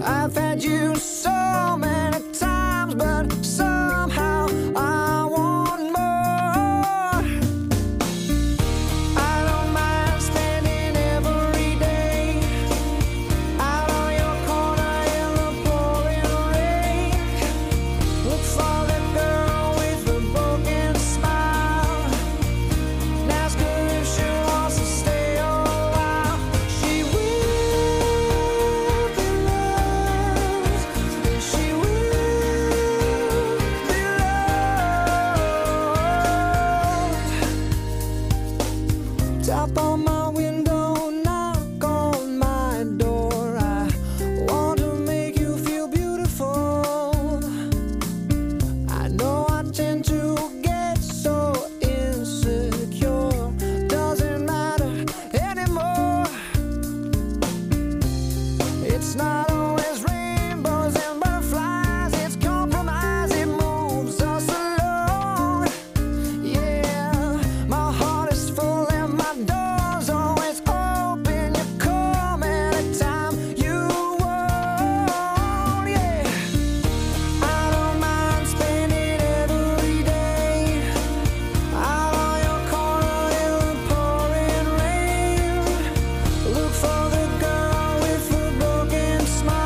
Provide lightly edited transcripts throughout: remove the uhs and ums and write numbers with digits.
I've had you so many times, but somehow I want more. I don't mind spending every day out on your corner in the pouring rain. Look for the girl with the broken smile and ask her if she wants to stay a while. She will be loved, and she will be loved. Tap on my window, knock on my door. I want to make you feel beautiful. I know I tend to get so insecure. Doesn't matter anymore. It's not always rainbows and butterflies. It's compromise. It moves us along. Yeah, my heart is full and my door's always open. You come anytime you want. Yeah, I don't mind spending every day out on your corner in the pouring rain. Look for the girl with the broken smile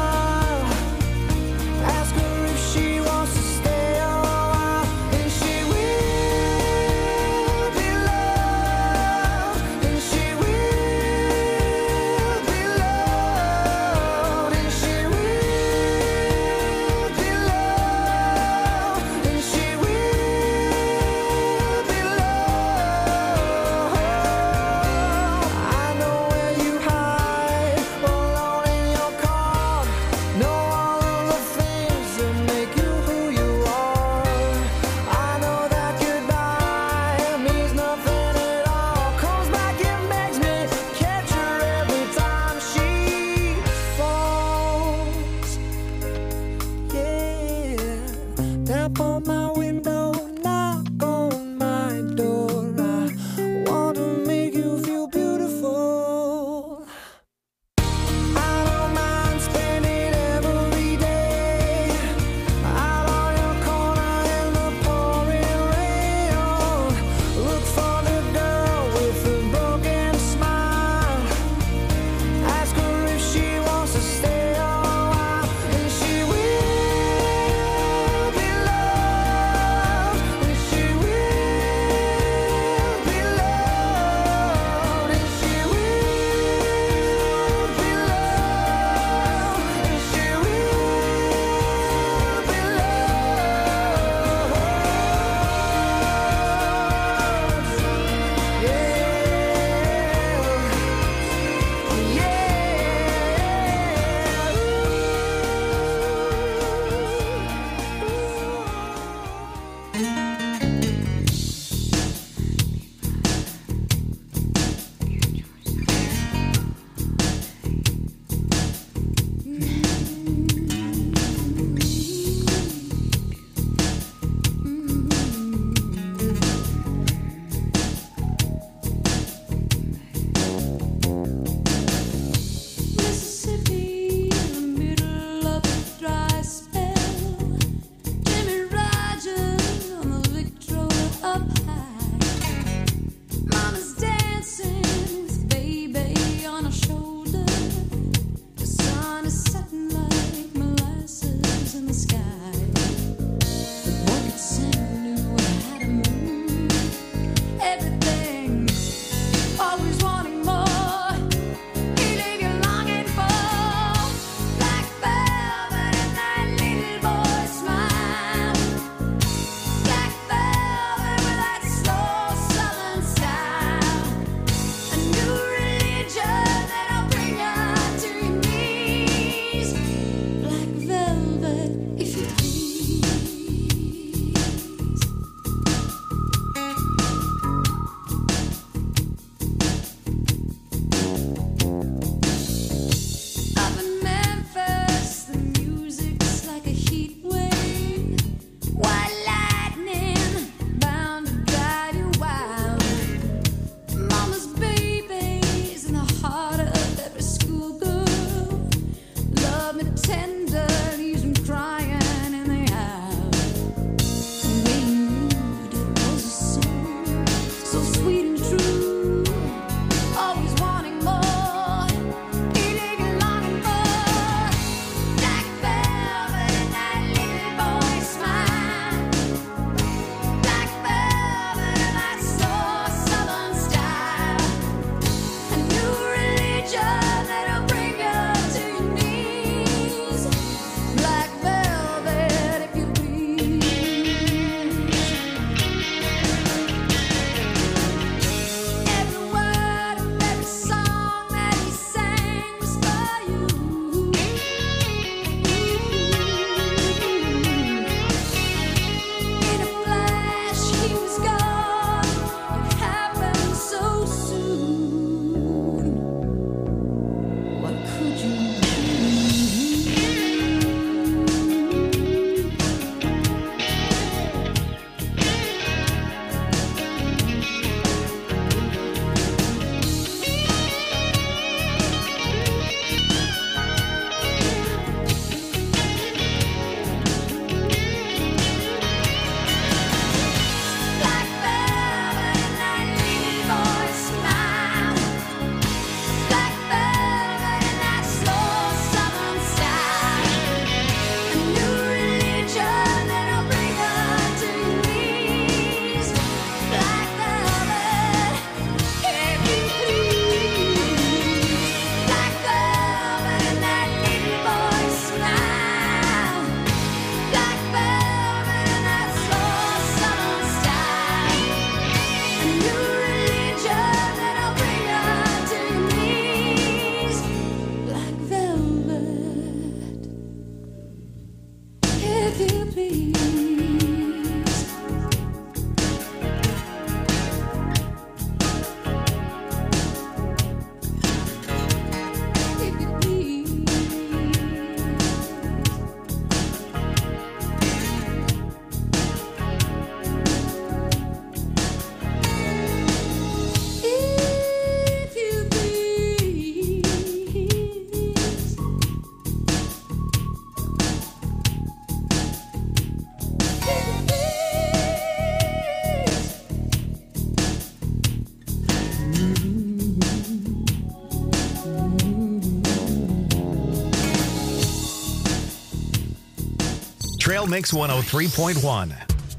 Trail Mix 103.1.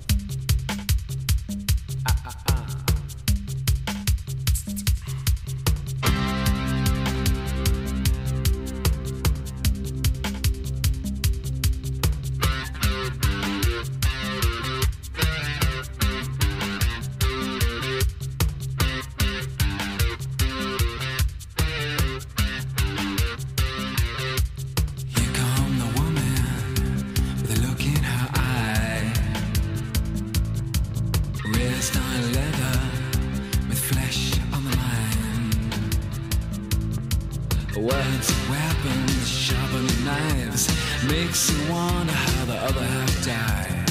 Words, weapons, sharpened knives, makes you wonder how the other half died.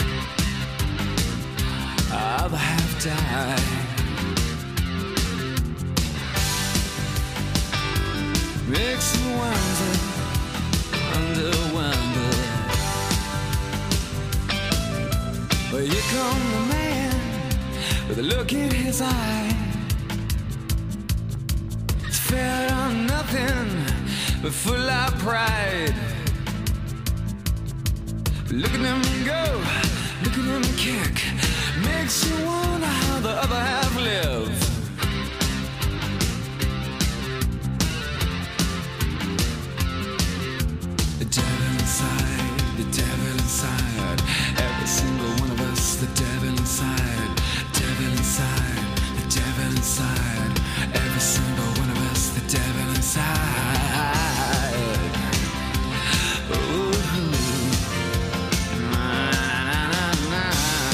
Other half died. Makes you wonder, wonder. Well, here come the man with a look in his eye. Fed on nothing but full of pride. Look at him go, look at him kick. Makes you wonder how the other half live. The devil inside, every single one of us. The devil inside, the devil inside, every single one of us. The devil inside. Ooh. Na, na, na,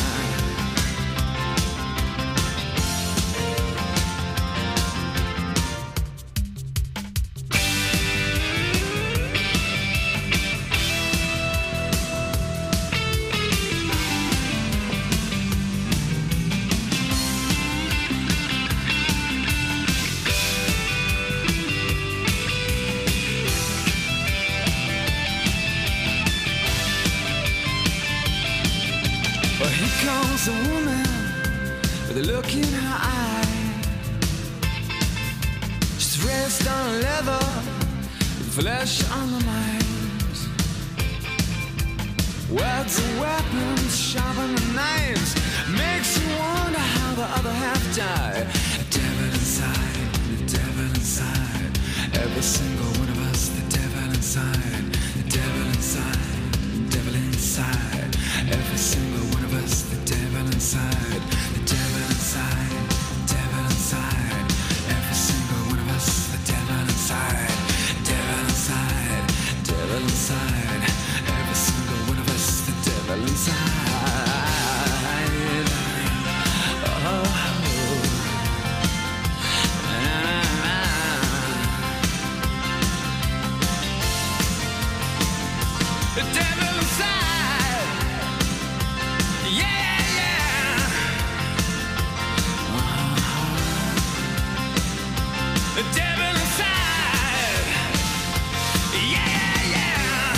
Well, here comes a woman with a look in her eye. She's dressed on leather, with flesh on the mind. Words and weapons, sharpen the knives. Makes you wonder how the other half died. The devil inside, every single one of us. The devil inside, the devil inside, the devil inside, every single one of us. The devil inside, the devil inside, the devil inside, every single one of us. The devil inside, devil inside, devil inside, every single one of us. The devil inside. Oh. The devil inside, yeah, yeah. The devil inside, yeah, yeah.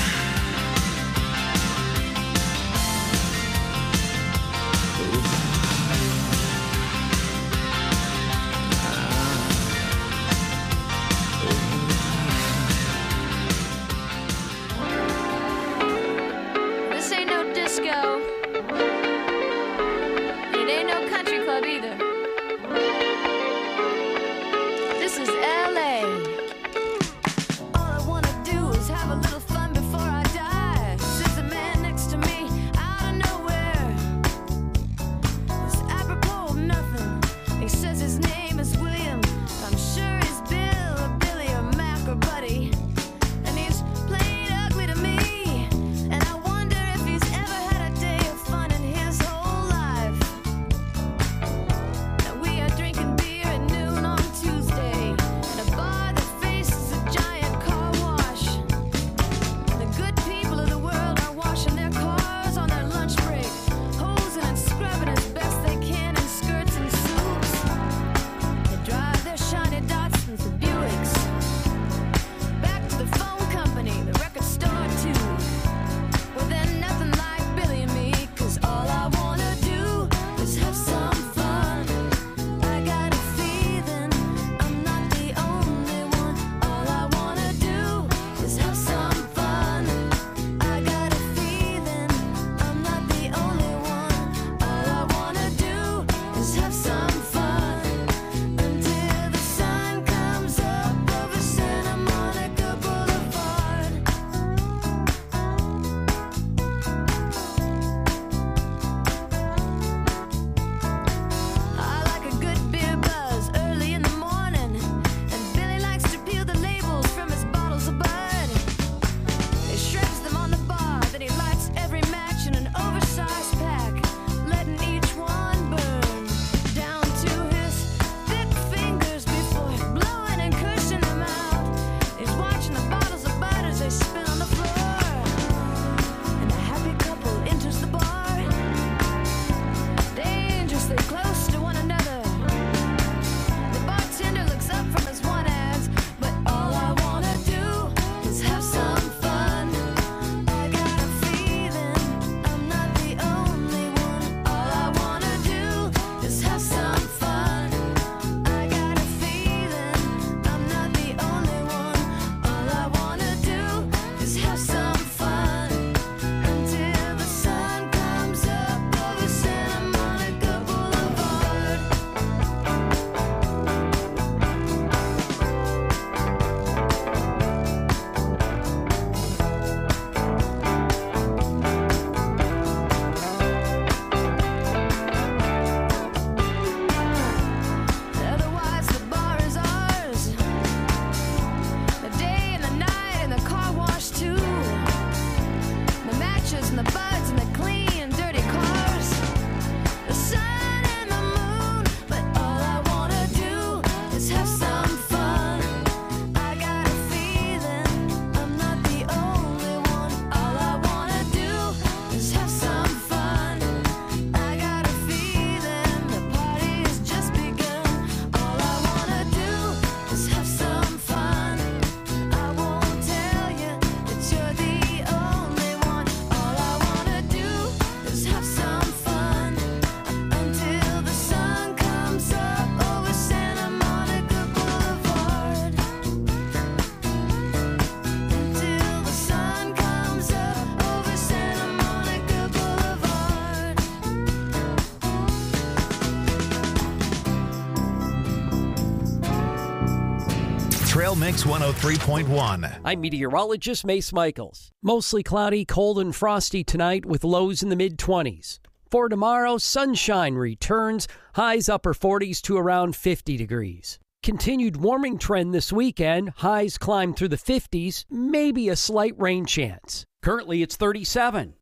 Mix 103.1. I'm meteorologist Mace Michaels. Mostly cloudy, cold and frosty tonight with lows in the mid-20s. For tomorrow, sunshine returns, highs upper 40s to around 50 degrees. Continued warming trend this weekend, highs climb through the 50s, maybe a slight rain chance. Currently it's 37.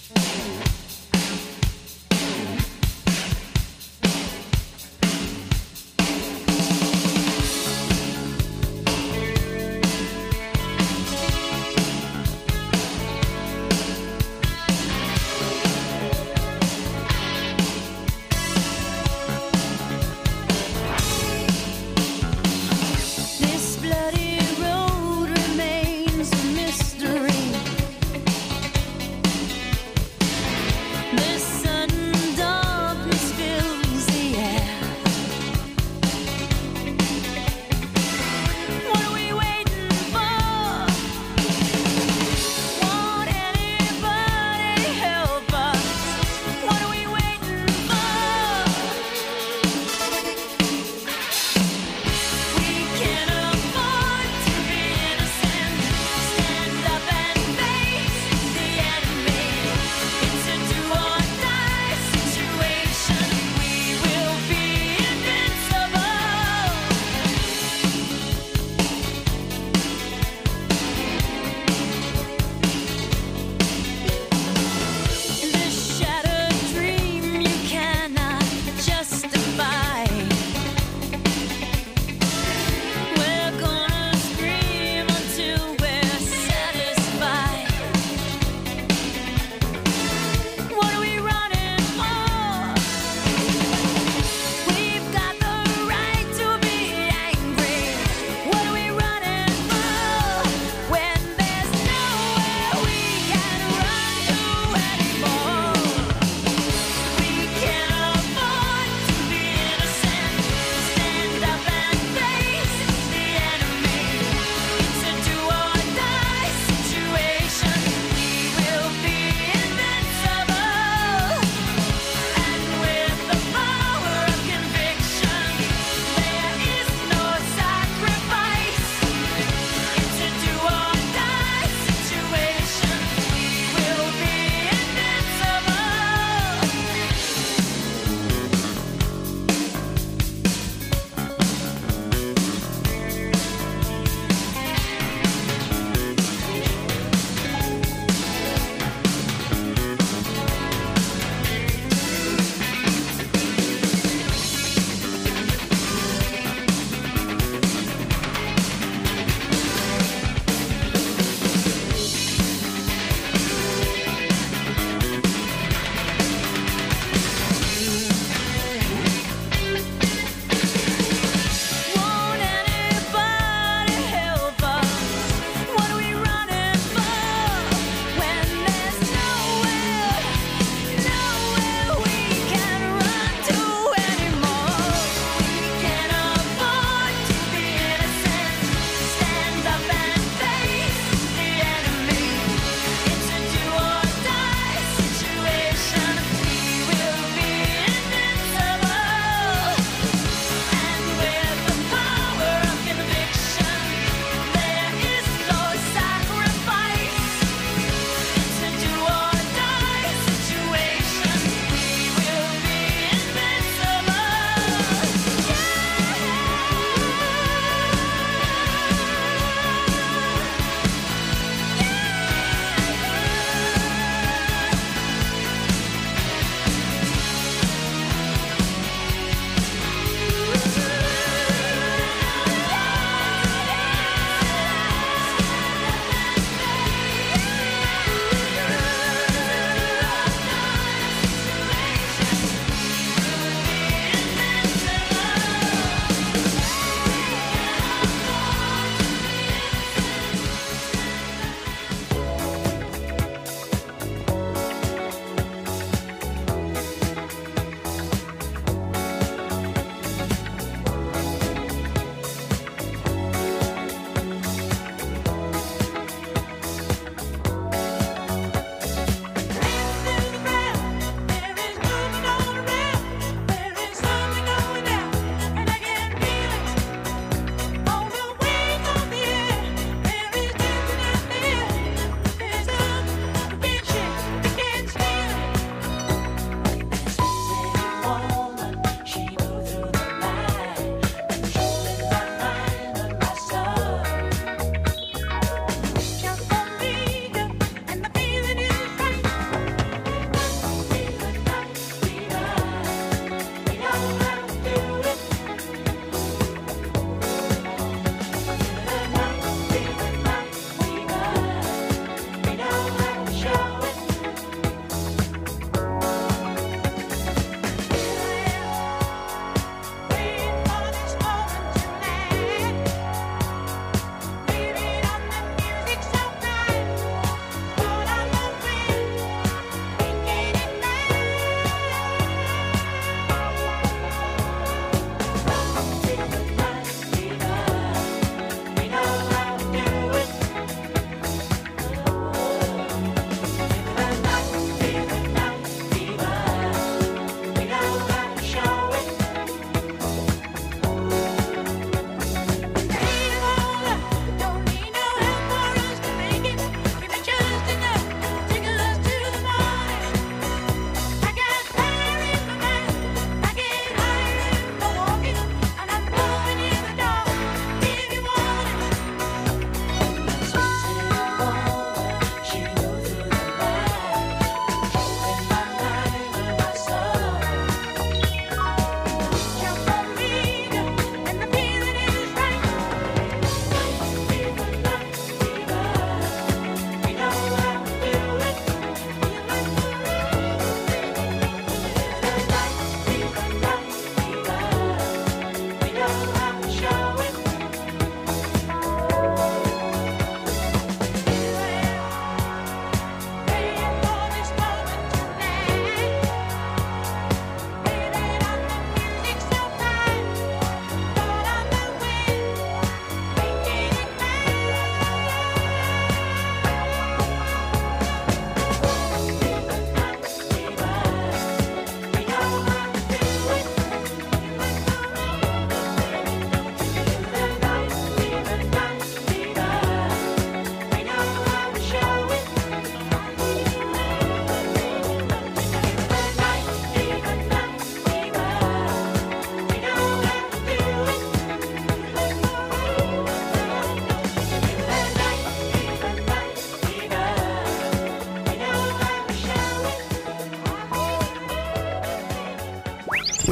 This bloody road remains a mystery.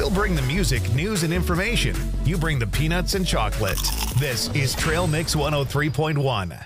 We'll bring the music, news, and information. You bring the peanuts and chocolate. This is Trail Mix 103.1.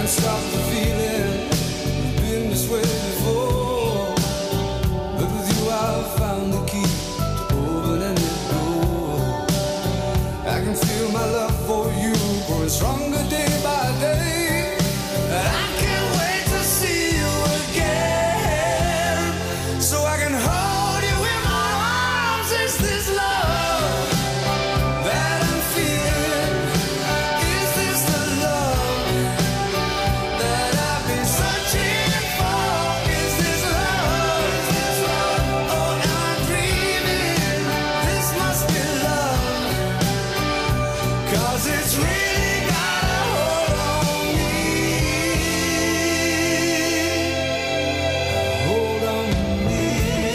Can't stop the feeling, been this way before. But with you I've found the key to open any door. I can feel my love for you growing stronger day by day. I can't wait to see you again, so I can hold you in my arms. Is this love that I'm feeling? Is this the love that I've been searching for? Is this love? Or am I dreaming? This must be love, 'cause it's really got a hold on me. Hold on me.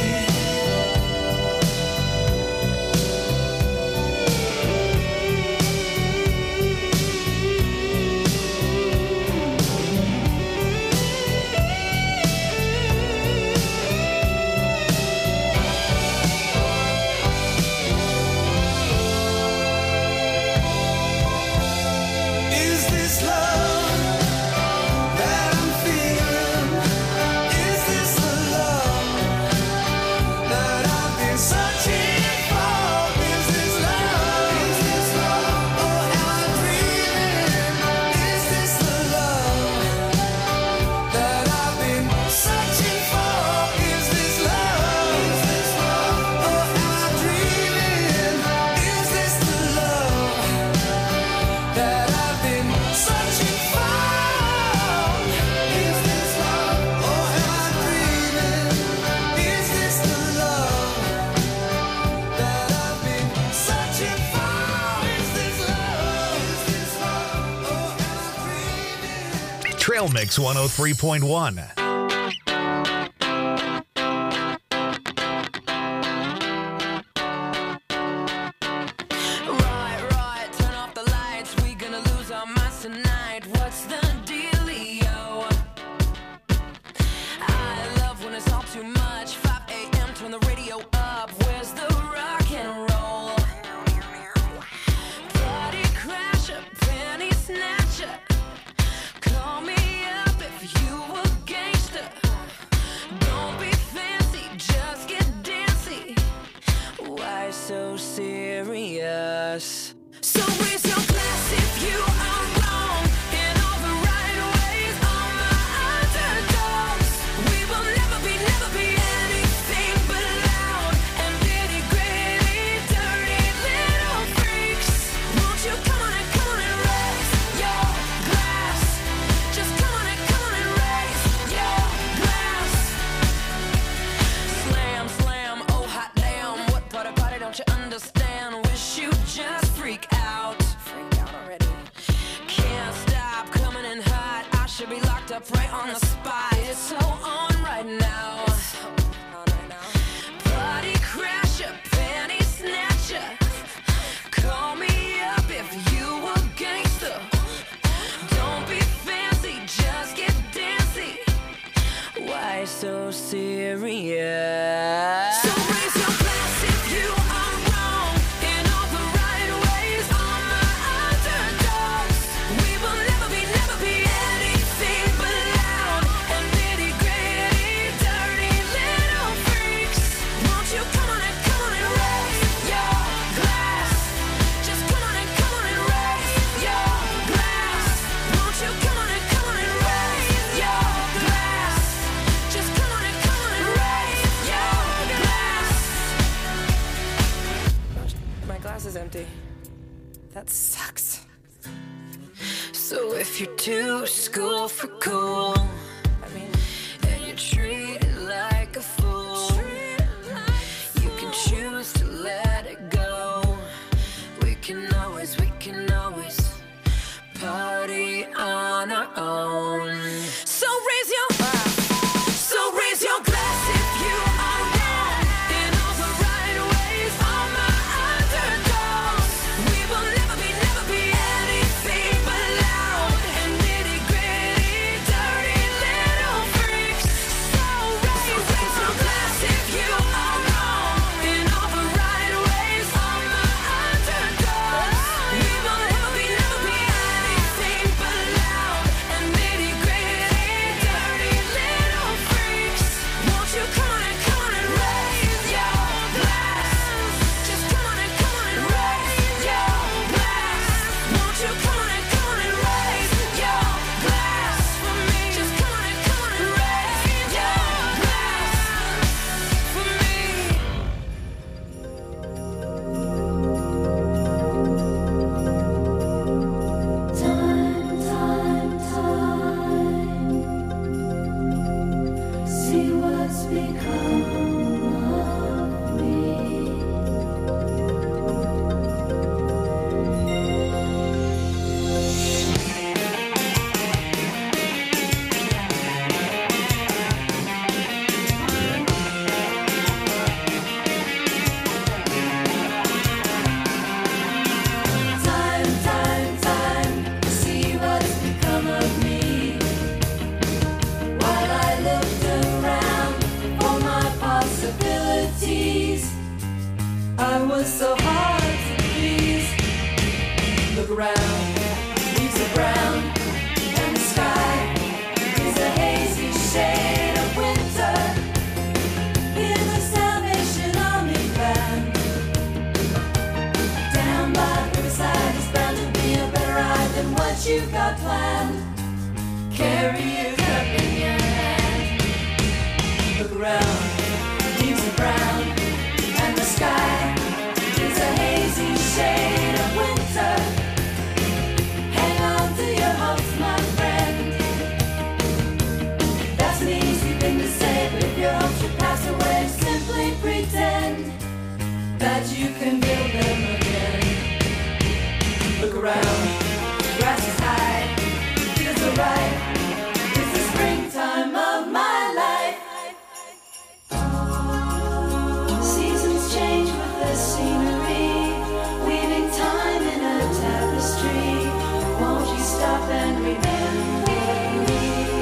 Is this love that I'm feeling? Is this the love that I've been searching for? Is this love? Or am I dreaming? Is this the love that I've been searching for? Is this love? Or am I dreaming? Is this the love that I've been searching for? Is this love? Or am I dreaming? Is this the love that I've been searching for? Is this love? Or am I dreaming? Trail Mix 103.1. Right, turn off the lights. We gonna lose our minds tonight. What's the dealio? I love when it's all too much. 5 a.m., turn the radio up. Where's the rock and roll? Party crasher, penny snatcher. Call me up if you a gangster. Don't be fancy, just get dancy. Why so serious? So raise your glass if you are wrong in all the right ways. All my underdogs, we will never be anything but loud and nitty gritty, dirty little freaks. Won't you come on and raise your glass? Just come on and raise your glass. Slam, slam, oh hot damn. What part of party don't you understand? Wish you just freak out. Freak out already. Can't stop coming in hot. I should be locked up right on the spot. It's so on right now. Party crasher, penny snatcher. Call me up if you a gangster. Don't be fancy, just get dancy. Why so serious? So raise your glass if you are wrong in all the right ways. All my underdogs, we will never be anything but loud and nitty gritty, dirty little freaks. Won't you come on and raise your glass? Just come on and raise your glass. Won't you come on and raise your glass? Just come on and raise your glass. My glass is empty. That sucks. So if you're too school for cool, and you're treated like a fool, you can choose to let it go. We can always party on our own. So raise your glass if you are wrong in all the right ways. All my underdogs, we will never be anything but loud and nitty gritty, dirty little freaks. So raise your glass if you are wrong in all the right ways. All my underdogs, we will never be anything but loud and nitty what you got planned. Carry your cup in your hand. Look around, leaves are brown, and the sky is a hazy shade of winter. Hang on to your hopes, my friend. That's an easy thing to say, but if your hopes should pass away, simply pretend that you can build them again. Look around, grass is high, feels alright. It's the springtime of my life. Seasons change with the scenery, weaving time in a tapestry. Won't you stop and remember me?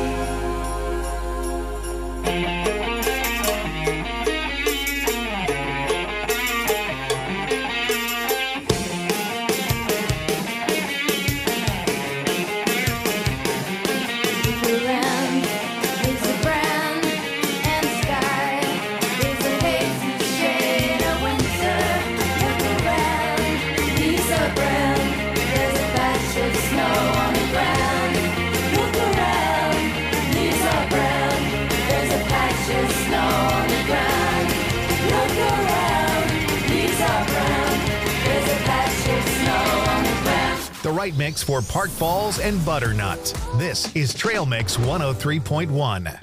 The right mix for Park Falls and Butternut. This is Trail Mix 103.1.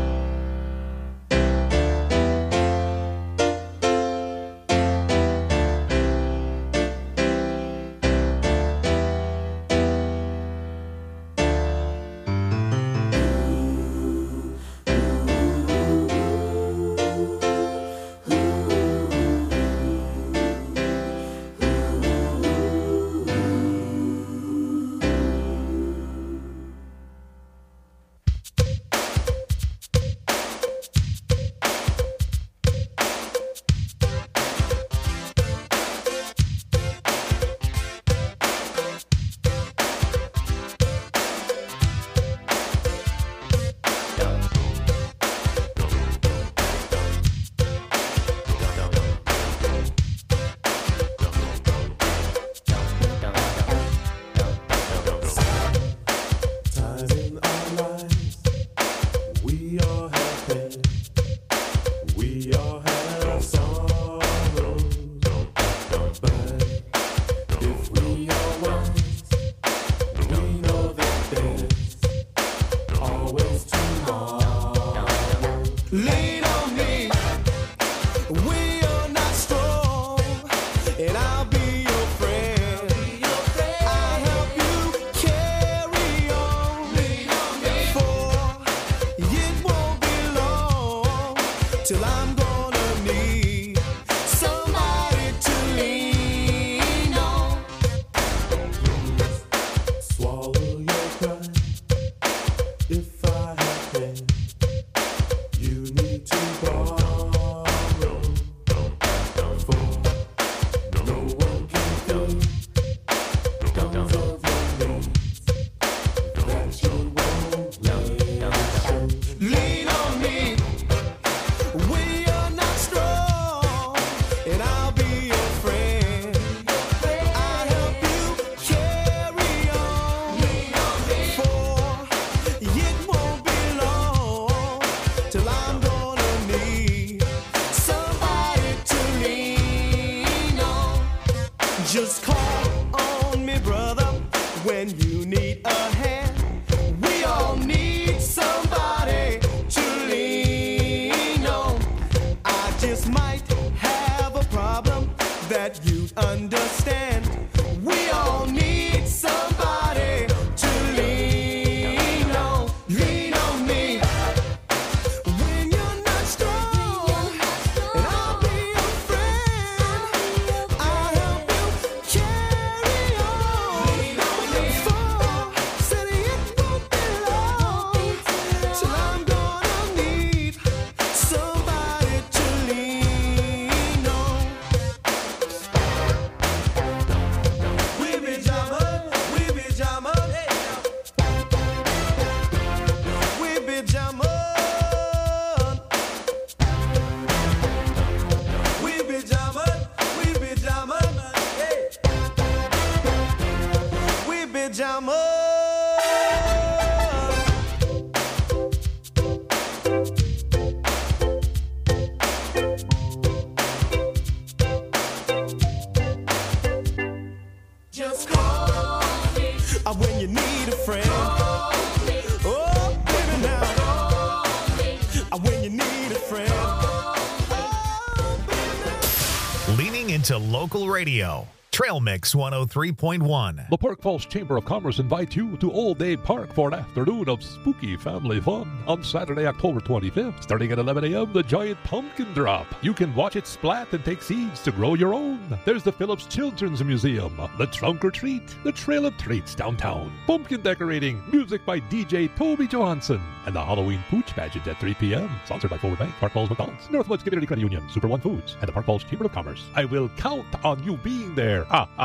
Just call on me, brother, when you need a hand. We all need somebody to lean on. I just might have a problem that you'd understand. We all need somebody to lean on. Lean on me when you're not strong, and I'll be your friend. I'll help you carry on. For said it won't be long Just call me when you need a friend. Oh, baby, now. When you need a friend. Leaning into local radio. Trail Mix 103.1. The Park Falls Chamber of Commerce invites you to Old Aid Park for an afternoon of spooky family fun on Saturday, October 25th. Starting at 11 a.m., the giant pumpkin drop. You can watch it splat and take seeds to grow your own. There's the Phillips Children's Museum, the Trunk or Treat, the Trail of Treats downtown, pumpkin decorating, music by DJ Toby Johansson, and the Halloween Pooch Pageant at 3 p.m. Sponsored by Forward Bank, Park Falls McDonald's, Northwoods Community Credit Union, Super One Foods, and the Park Falls Chamber of Commerce. I will count on you being there.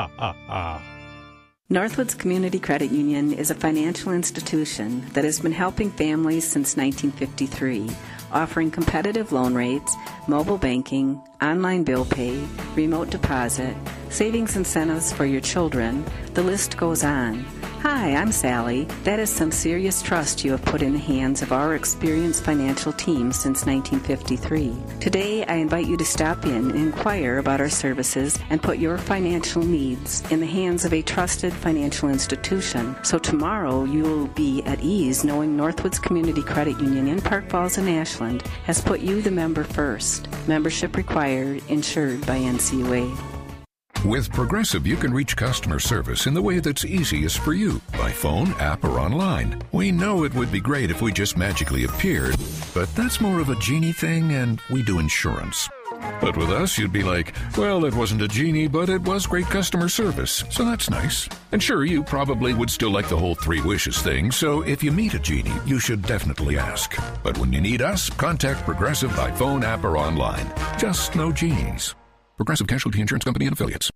Northwoods Community Credit Union is a financial institution that has been helping families since 1953, offering competitive loan rates, mobile banking, online bill pay, remote deposit, savings incentives for your children. The list goes on. Hi, I'm Sally. That is some serious trust you have put in the hands of our experienced financial team since 1953. Today, I invite you to stop in and inquire about our services and put your financial needs in the hands of a trusted financial institution. So tomorrow, you will be at ease knowing Northwoods Community Credit Union in Park Falls and Ashland has put you, the member, first. Membership required, insured by NCUA. With Progressive, you can reach customer service in the way that's easiest for you, by phone, app, or online. We know it would be great if we just magically appeared, but that's more of a genie thing, and we do insurance. But with us, you'd be like, well, it wasn't a genie, but it was great customer service, so that's nice. And sure, you probably would still like the whole 3 wishes thing, so if you meet a genie, you should definitely ask. But when you need us, contact Progressive by phone, app, or online. Just no genies. Progressive Casualty Insurance Company and Affiliates.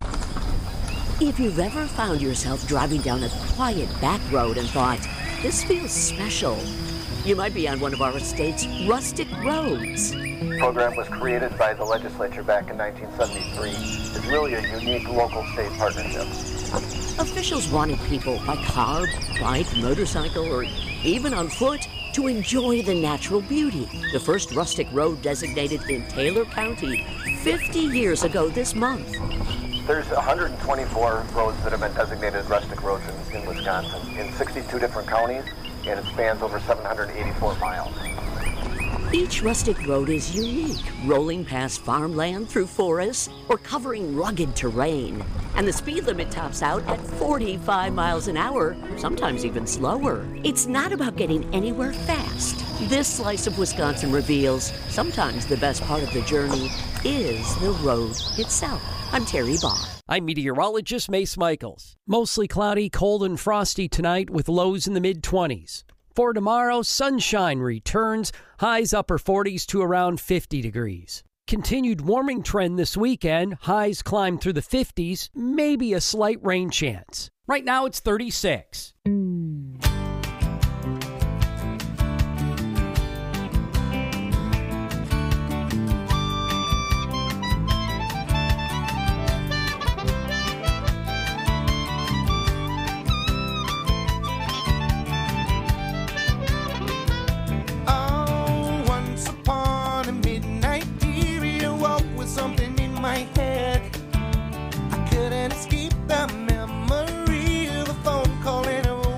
If you've ever found yourself driving down a quiet back road and thought, this feels special, you might be on one of our state's rustic roads. The program was created by the legislature back in 1973. It's really a unique local state partnership. Officials wanted people by car, bike, motorcycle, or even on foot to enjoy the natural beauty. The first rustic road designated in Taylor County 50 years ago this month. There's 124 roads that have been designated rustic roads in Wisconsin in 62 different counties, and it spans over 784 miles. Each rustic road is unique, rolling past farmland through forests or covering rugged terrain. And the speed limit tops out at 45 miles an hour, sometimes even slower. It's not about getting anywhere fast. This slice of Wisconsin reveals sometimes the best part of the journey is the road itself. I'm Terry Barr. I'm meteorologist Mace Michaels. Mostly cloudy, cold and frosty tonight with lows in the mid-20s. For tomorrow, sunshine returns, highs upper 40s to around 50 degrees. Continued warming trend this weekend, highs climb through the 50s, maybe a slight rain chance. Right now it's 36. Something in my head, I couldn't escape the memory of a phone call and a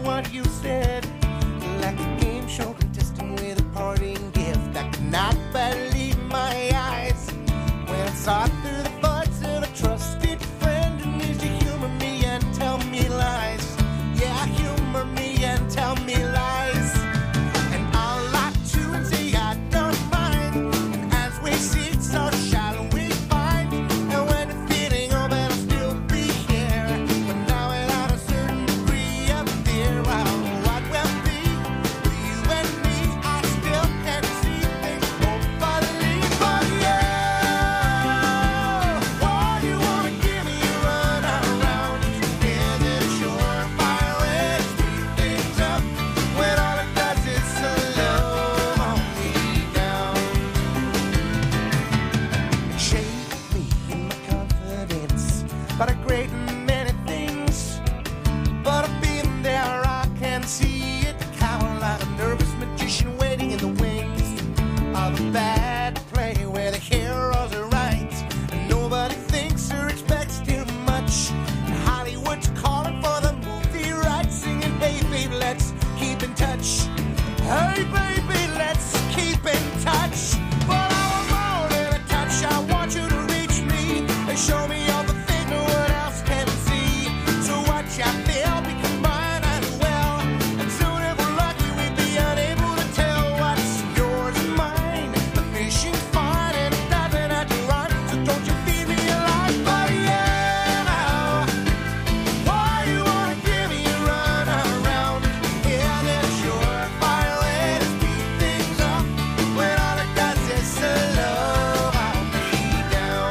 see it, cower like a nervous magician waiting in the wings of a bad play where the heroes are right and nobody thinks or expects too much. And Hollywood's calling for the movie rights, singing, hey baby, let's keep in touch. Hey baby, let's keep in touch. But I want more than a touch. I want you to reach me and show me all the things no one else can see. So watch out there, become mine as well. And soon if we're lucky, we'd be unable to tell what's yours and mine. The fishing's fine and it doesn't have to rhyme. So don't you feed me a lie, but yeah. Why you wanna give me a run around? Yeah, that surefire way to speed things up. When all it does is slow me down.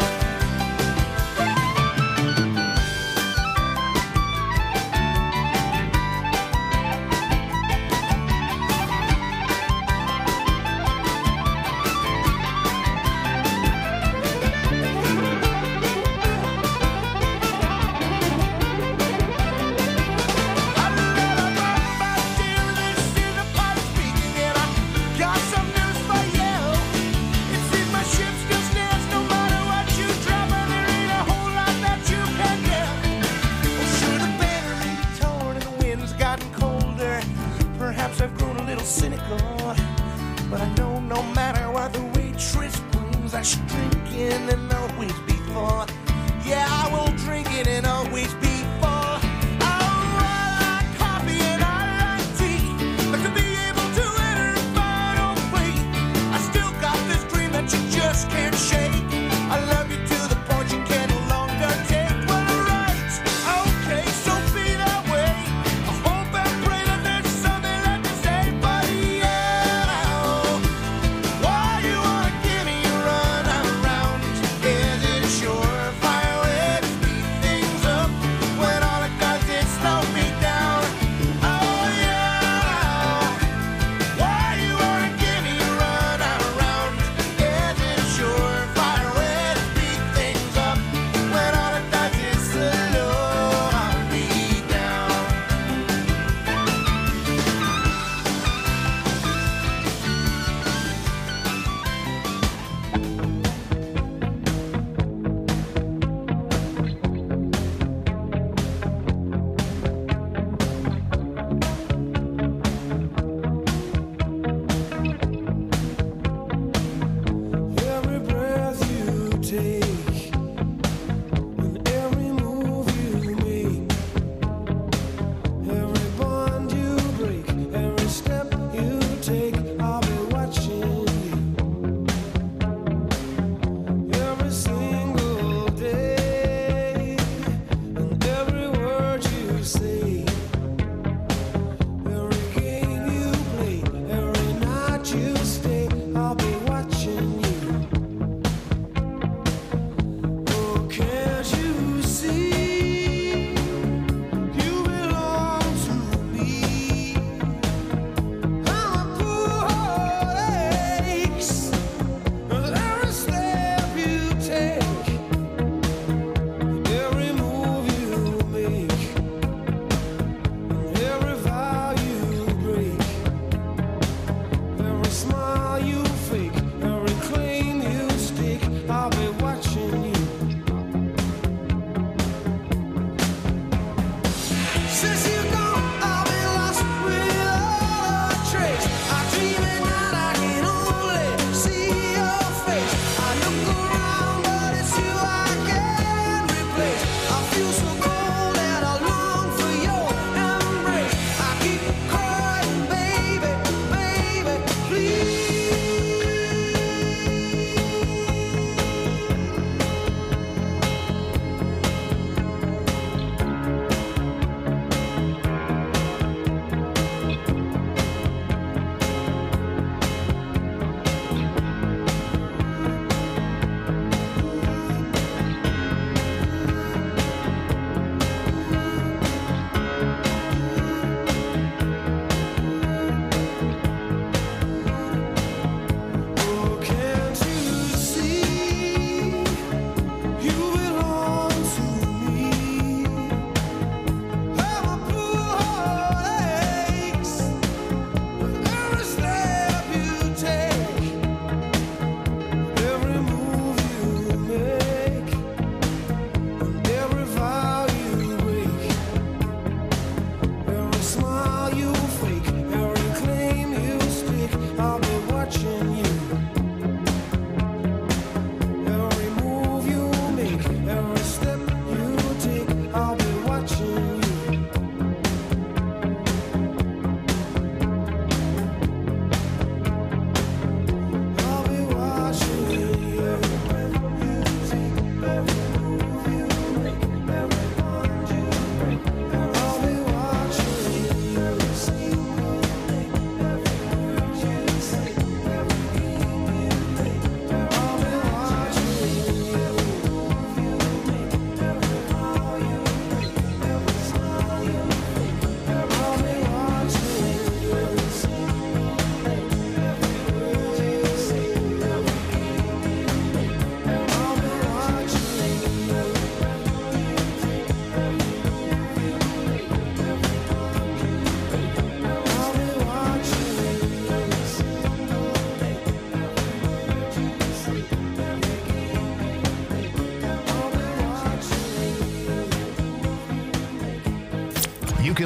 Cynical, but I know no matter what the waitress brings, I should drink in and always be full. Yeah, I will drink it and always be full. I like coffee and I like tea, but to be able to enter a final plea, I still got this dream that you just can't shake. I love you to the point you can no longer take. Well, right, okay, so be that way. I hope and pray that there's something left to say, but yeah, why you wanna give me a run around?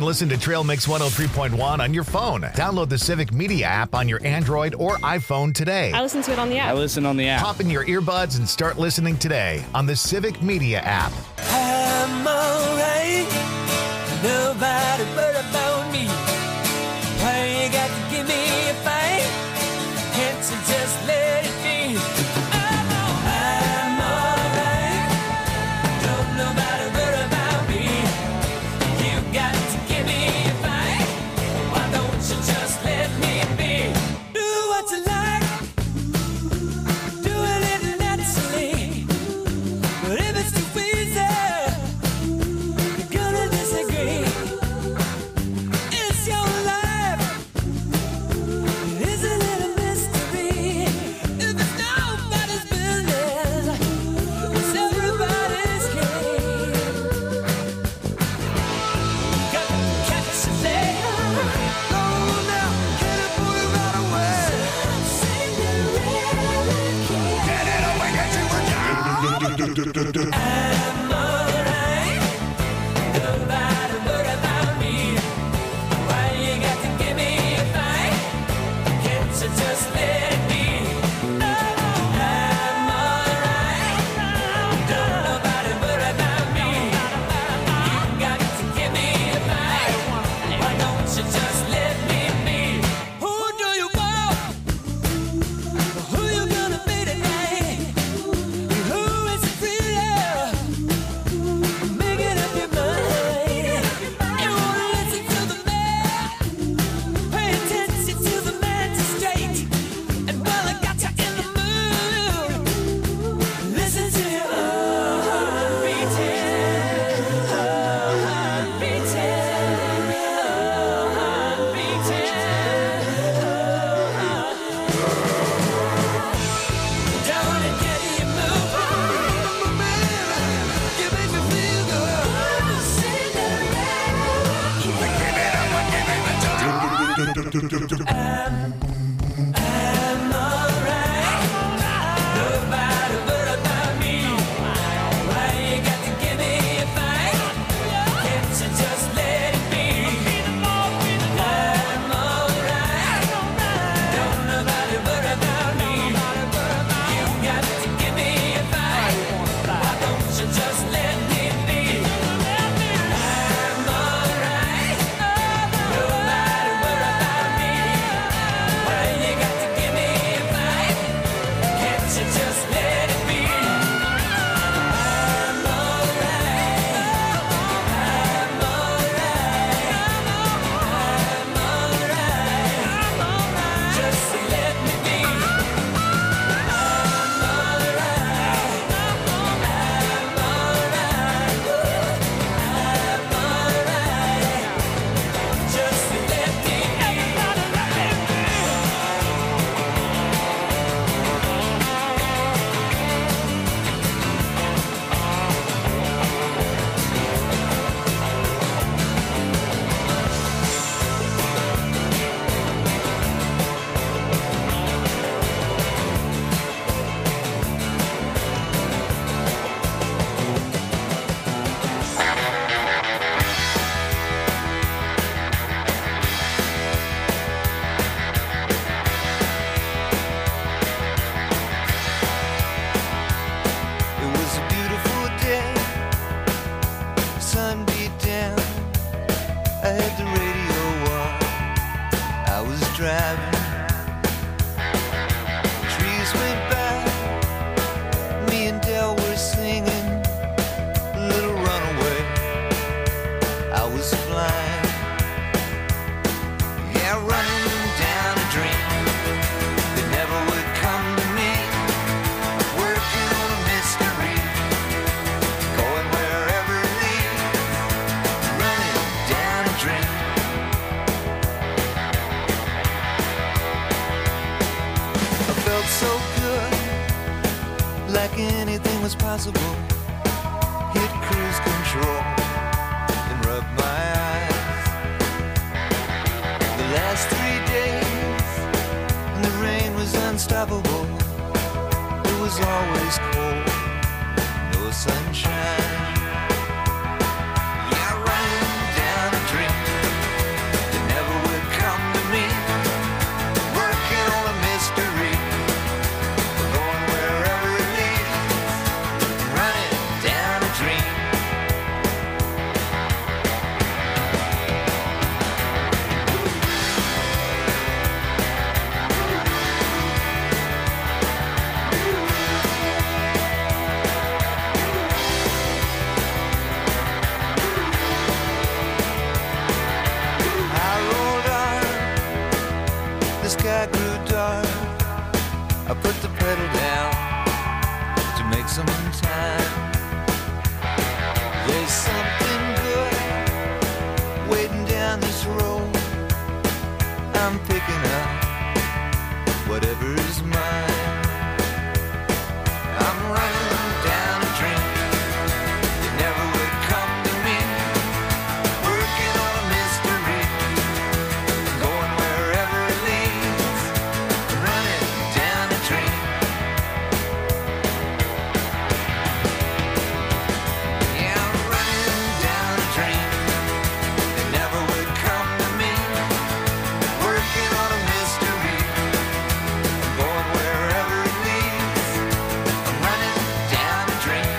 listen to Trail Mix 103.1 on your phone. Download the Civic Media app on your Android or iPhone today. I listen to it on the app. I listen on the app. Pop in your earbuds and start listening today on the Civic Media app. I'm alright. Nobody but about me. Why you got to give me a fight? Can't you just let it be? I'm alright. Don't nobody but about me. You got to give me a fight. Why don't you just let me be? Do what you like. Do it naturally. But if it's too easy, you're gonna disagree. It's your life. Isn't it a mystery? If it's nobody's business, it's everybody's game. Got to catch a day. Go now, get it, put it right away. Get it away, get you down. I'm alright. Nobody but about me. Why you got to give me a fight? Can't you just let it be? I'm alright. Don't nobody but about me. You got to give me a fight. Why don't you just let me be? Who do you want? Who you gonna be tonight? Who is it really? Making up your mind. You wanna listen to the man? Pay attention to the magistrate. And while I got you in the mood, listen to your heart beating, heart beating, heart beating. Don't it get you moving? You make me feel good. I'm alright. Nobody but about me. Why you got to give me a fight? Can't you just let it be? I'm alright. Don't nobody but about me. You got to give me a fight. Why don't you just let me be? I'm alright. Nobody but about me. Why you got to give me a fight? Can't you just let it be? I'm alright. I'm alright. I'm alright. Just let me be. I'm alright. I'm alright. I'm alright. Just let me be. It was a beautiful day. The sun beat down. I had the radio on. I was driving. Trees went by. Me and Del were singing a little runaway. I was flying. Yeah, running down a dream that never would come to me. Working on a mystery, going wherever it leads. Running down a dream. I felt so good, like anything was possible. Hit cruise control and rub my eyes. The last 3 days, and the rain was unstoppable. It was always cold, no sunshine. Yeah, running down a dream. sky grew dark, I put the pedal down to make some time. There's something good waiting down this road. I'm picking up whatever is mine. I'm running down a dream that never would come to me, working on a mystery, going wherever it leads. Running down a dream. Yeah, I'm running down a dream that never would come to me, working on a mystery, going wherever it leads. I'm running down a dream.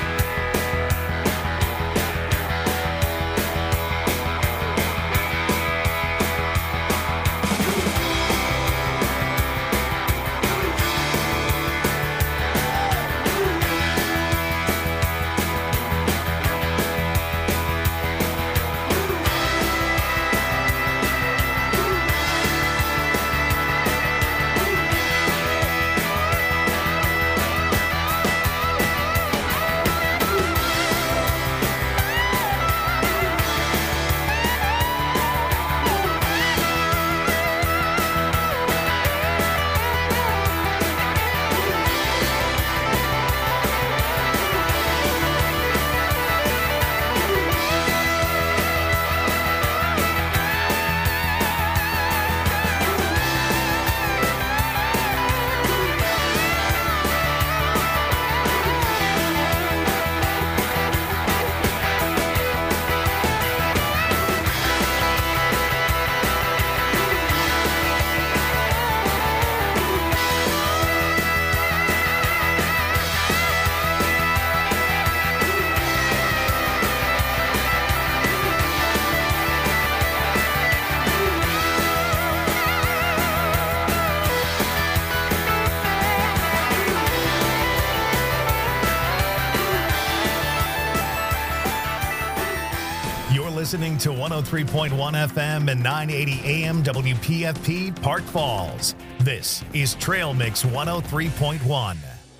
You're listening to 103.1 FM and 980 AM WPFP Park Falls. This is Trail Mix 103.1.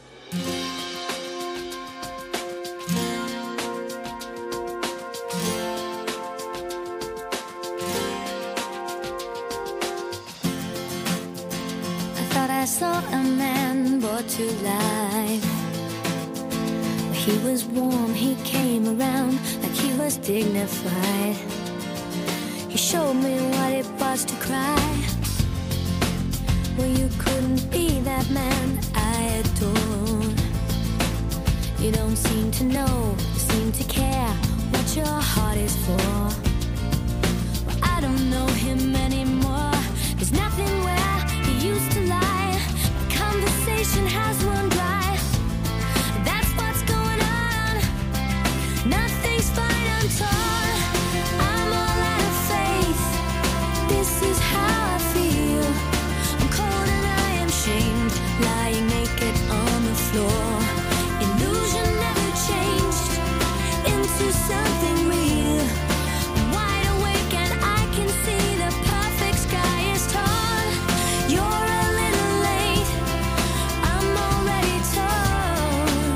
I thought I saw a man brought to life. He was warm, he came around like he was dignified. He showed me what it was to cry. Well, you couldn't be that man I adored. You don't seem to know, you seem to care what your heart is for. Well, I don't know him anymore. There's nothing where he used to lie. My conversation has run dry. That's what's going on. Nothing's fine, I'm torn. I'm all out of faith. This is how I feel. I'm cold and I am shamed, lying naked on the floor. Illusion never changed into something real. I'm wide awake and I can see the perfect sky is torn. You're a little late, I'm already torn.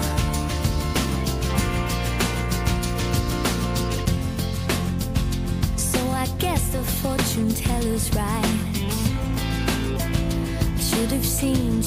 So I guess the fortune teller's right. I should have seen